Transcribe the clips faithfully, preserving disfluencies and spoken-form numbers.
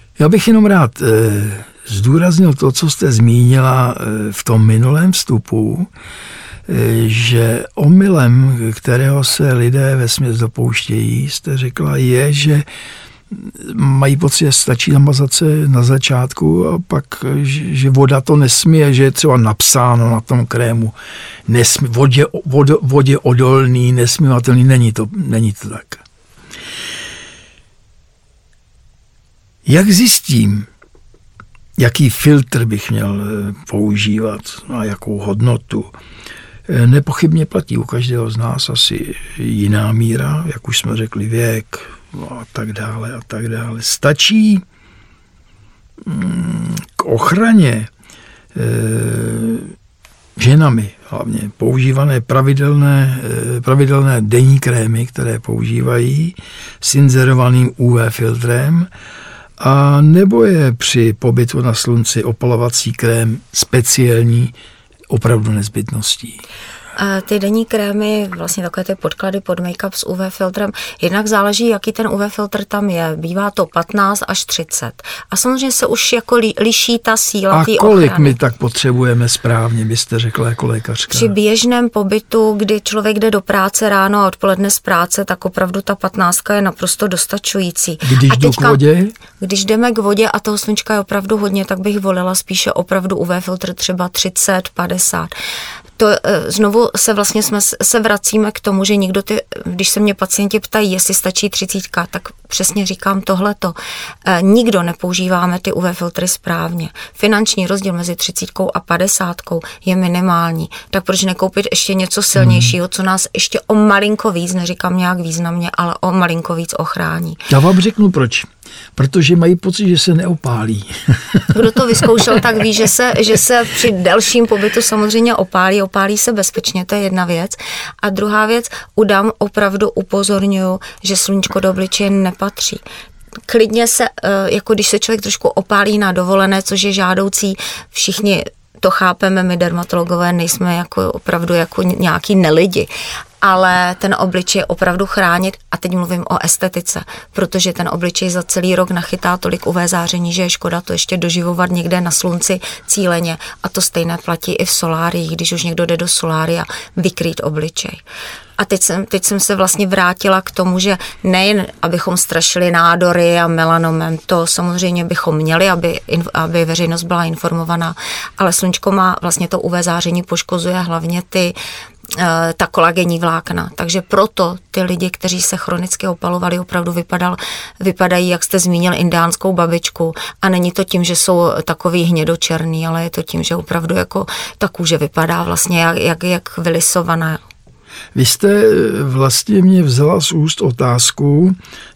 Já bych jenom rád eh, zdůraznil to, co jste zmínila eh, v tom minulém vstupu, eh, že omylem, kterého se lidé vesměs dopouštějí, jste řekla, je, že mají pocit, že stačí namazat se na začátku a pak, že voda to nesmí, že je třeba napsáno na tom krému nesmí, vodě, vod, vodě odolný, nesmívatelný, není to, není to tak. Jak zjistím, jaký filtr bych měl používat a jakou hodnotu? Nepochybně platí u každého z nás asi jiná míra, jak už jsme řekli, věk a tak dále a tak dále. Stačí k ochraně ženami hlavně používané pravidelné, pravidelné denní krémy, které používají s inzerovaným U V filtrem, a nebo je při pobytu na slunci opalovací krém speciální opravdu nezbytností? Ty denní krémy, vlastně takové ty podklady pod make-up s U V filtrem, jednak záleží, jaký ten U V filtr tam je. Bývá to patnáct až třicet. A samozřejmě se už jako liší ta síla té ochrany. A kolik my tak potřebujeme správně, byste řekla jako lékařka? Při běžném pobytu, kdy člověk jde do práce ráno a odpoledne z práce, tak opravdu ta patnáctka je naprosto dostačující. Když jdu k vodě? Když jdeme k vodě a toho sluníčka je opravdu hodně, tak bych volila spíše opravdu U V filtr třeba třicet, padesát. To znovu se vlastně jsme, se vracíme k tomu, že někdo ty, když se mě pacienti ptají, jestli stačí třicítka, tak přesně říkám tohleto. E, nikdo nepoužíváme ty U V filtry správně. Finanční rozdíl mezi třicítkou a padesátkou je minimální. Tak proč nekoupit ještě něco silnějšího, co nás ještě o malinko víc, neříkám nějak významně, ale o malinko víc ochrání. Já vám řeknu proč. Protože mají pocit, že se neopálí. Kdo to vyzkoušel, tak ví, že se, že se při delším pobytu samozřejmě opálí. Opálí se bezpečně, to je jedna věc. A druhá věc, u dam opravdu upozorňuju, že sluníčko do obličeje nepatří. Klidně se, jako když se člověk trošku opálí na dovolené, což je žádoucí, všichni to chápeme, my dermatologové nejsme jako opravdu jako nějaký nelidi, ale ten obličej opravdu chránit, a teď mluvím o estetice, protože ten obličej za celý rok nachytá tolik U V záření, že je škoda to ještě doživovat někde na slunci cíleně, a to stejné platí i v soláriích, když už někdo jde do solária, vykrýt obličej. A teď jsem, teď jsem se vlastně vrátila k tomu, že nejen abychom strašili nádory a melanomem, to samozřejmě bychom měli, aby, aby veřejnost byla informovaná, ale sluníčko má vlastně to U V záření poškozuje hlavně ty ta kolagenní vlákna. Takže proto ty lidi, kteří se chronicky opalovali, opravdu vypadal, vypadají, jak jste zmínil, indiánskou babičku. A není to tím, že jsou takový hnědočerný, ale je to tím, že opravdu jako ta kůže vypadá vlastně jak, jak, jak vylisovaná. Vy jste vlastně mě vzala z úst otázku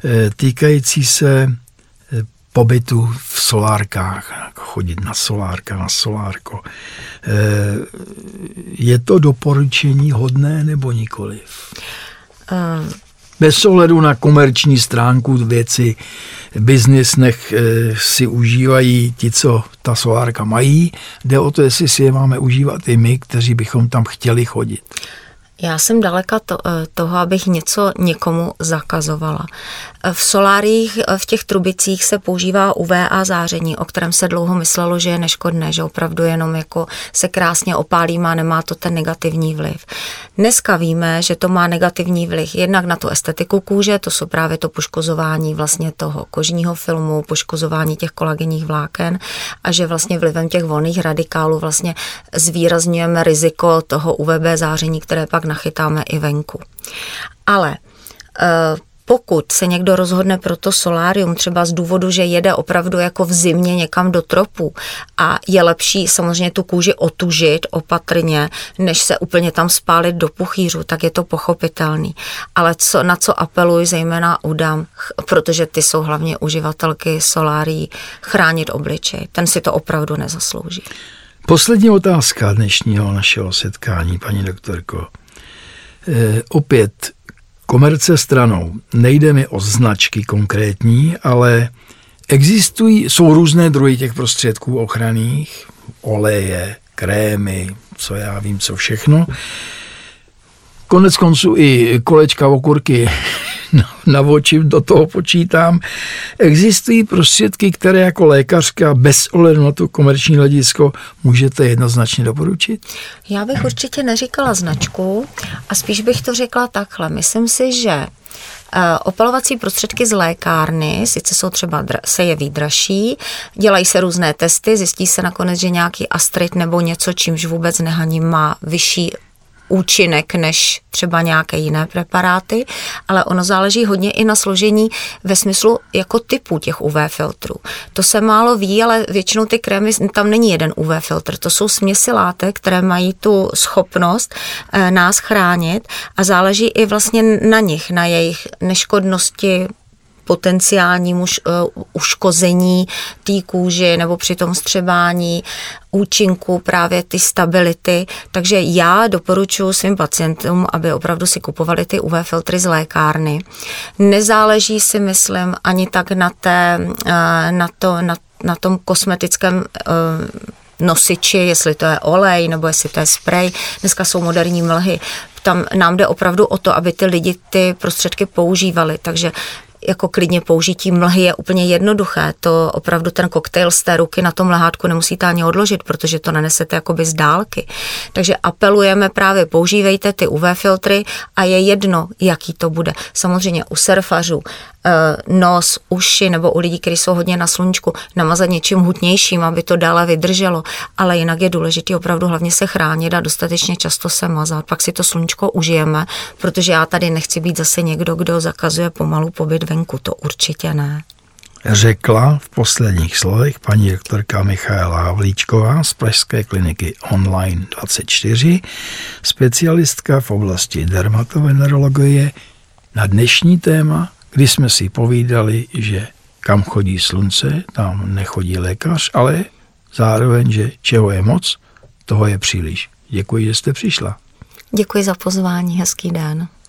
týkající se pobytu v solárkách, chodit na solárka, na solárko. Je to doporučení hodné nebo nikoliv? Uh. Bez ohledu na komerční stránku věci, biznis nech si užívají ti, co ta solárka mají. Jde o to, jestli si je máme užívat i my, kteří bychom tam chtěli chodit. Já jsem daleka to, toho, abych něco někomu zakazovala. V soláriích, v těch trubicích se používá U V A záření, o kterém se dlouho myslelo, že je neškodné, že opravdu jenom jako se krásně opálí, má, nemá to ten negativní vliv. Dneska víme, že to má negativní vliv jednak na tu estetiku kůže, to jsou právě to poškozování vlastně toho kožního filmu, poškozování těch kolagenních vláken, a že vlastně vlivem těch volných radikálů vlastně zvýrazňujeme riziko toho U V B záření, které pak nachytáme i venku. Ale pokud se někdo rozhodne pro to solárium, třeba z důvodu, že jede opravdu jako v zimě někam do tropu a je lepší samozřejmě tu kůži otužit opatrně, než se úplně tam spálit do puchýřů, tak je to pochopitelný. Ale co, na co apeluji zejména u dam, protože ty jsou hlavně uživatelky solárií, chránit obličej. Ten si to opravdu nezaslouží. Poslední otázka dnešního našeho setkání, paní doktorko. E, opět komerce stranou. Nejde mi o značky konkrétní, ale existují, jsou různé druhy těch prostředků ochranných, oleje, krémy, co já vím, co všechno. Konec konců i kolečka, okurky na na oči do toho počítám. Existují prostředky, které jako lékařka bez ohledu na to komerční hledisko můžete jednoznačně doporučit? Já bych určitě neříkala značku a spíš bych to řekla takhle. Myslím si, že opalovací prostředky z lékárny, sice jsou třeba, se jeví dražší, dělají se různé testy, zjistí se nakonec, že nějaký astrid nebo něco, čímž vůbec nehaním, má vyšší účinek než třeba nějaké jiné preparáty, ale ono záleží hodně i na složení ve smyslu jako typu těch U V filtrů. To se málo ví, ale většinou ty krémy, tam není jeden U V filtr, to jsou směsi látek, které mají tu schopnost e, nás chránit a záleží i vlastně na nich, na jejich neškodnosti, potenciálnímu uškození té kůži nebo při tom střebání, účinku právě ty stability. Takže já doporučuji svým pacientům, aby opravdu si kupovali ty U V filtry z lékárny. Nezáleží si, myslím, ani tak na, té, na, to, na, na tom kosmetickém nosiči, jestli to je olej nebo jestli to je sprej. Dneska jsou moderní mlhy. Tam nám jde opravdu o to, aby ty lidi ty prostředky používali. Takže jako klidně použití mlhy je úplně jednoduché. To opravdu ten koktejl z té ruky na tom lehátku nemusíte ani odložit, protože to nanesete jakoby z dálky. Takže apelujeme právě, používejte ty U V filtry a je jedno, jaký to bude. Samozřejmě u surfařů nos, uši nebo u lidí, kteří jsou hodně na sluníčku, namazat něčím hutnějším, aby to dále vydrželo, ale jinak je důležité opravdu hlavně se chránit a dostatečně často se mazat. Pak si to sluníčko užijeme, protože já tady nechci být zase někdo, kdo zakazuje pomalu pobyt venku, to určitě ne. Řekla v posledních slovech paní doktorka Michaela Havlíčková z Pražské kliniky Online dvacet čtyři, specialistka v oblasti dermatovenerologie, na dnešní téma, kdy jsme si povídali, že kam chodí slunce, tam nechodí lékař, ale zároveň, že čeho je moc, toho je příliš. Děkuji, že jste přišla. Děkuji za pozvání, hezký den.